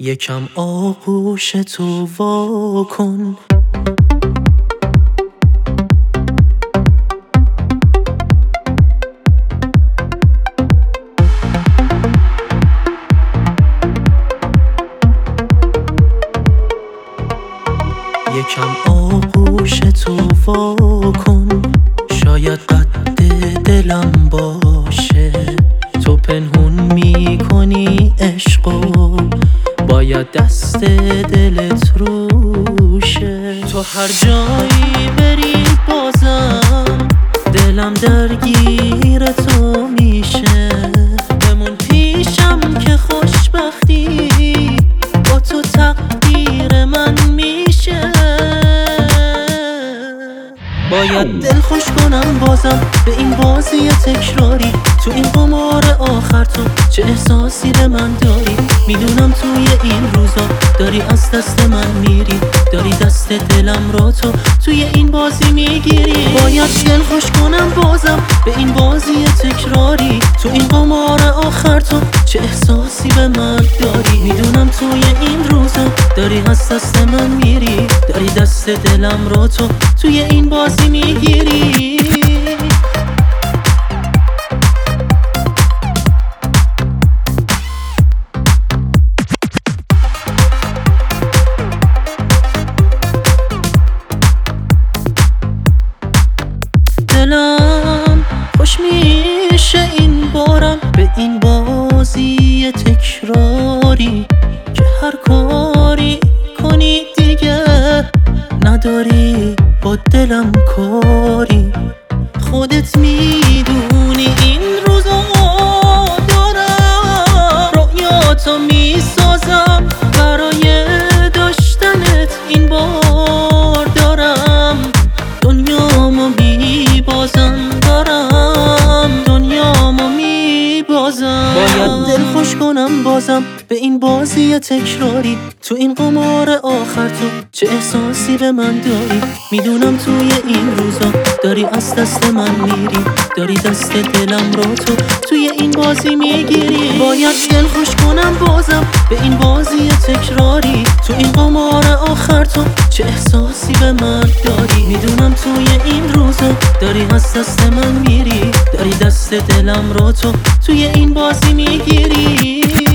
یکم آغوش تو وا کن، یکم آغوش تو وا کن، شاید قد دلم باشه. تو پنهون میکنی عشقو، باید دست دلت روشه. تو هر جایی بری بازم دلم درگیر تو میشه. بمون پیشم که خوشبختی با تو تقدیر من میشه. باید دل خوش کنم بازم به این بازی تکراری. تو این قمار آخر تو چه احساسی به من داری؟ میدونم توی این روزا داری از دست من میری، داری دست دلم را تو توی این بازی میگیری. باید دل خوش کنم بازم به این بازی تکراری. تو این قمار آخر تو چه احساسی به من داری؟ میدونم توی این روزا داری از دست من میری، داری دست دلم را تو توی این بازی میگیری. دلم خوش میشه این بارم به این بازی تکراری، که هر کاری کنی دیگه نداری با دلم کاری. خودت میدونی این روزا دارم رؤیاتو میسازم برای داشتنت. این بار دارم دنیامو میبازم، دارم دنیامو میبازم. باید دل خوش کنم بازم به این بازی تکراری. تو این قمار آخر تو چه احساسی به من داری؟ میدونم توی این روزا داری از دست من میری، داری دست دلم رو تو توی این بازی میگیری. باید دل خوش کنم بازم به این بازی تکراری. تو این قمار آخر تو چه احساسی به من داری؟ میدونم توی این روزا داری از دست من میری، داری دست دلم رو تو توی این بازی میگیری.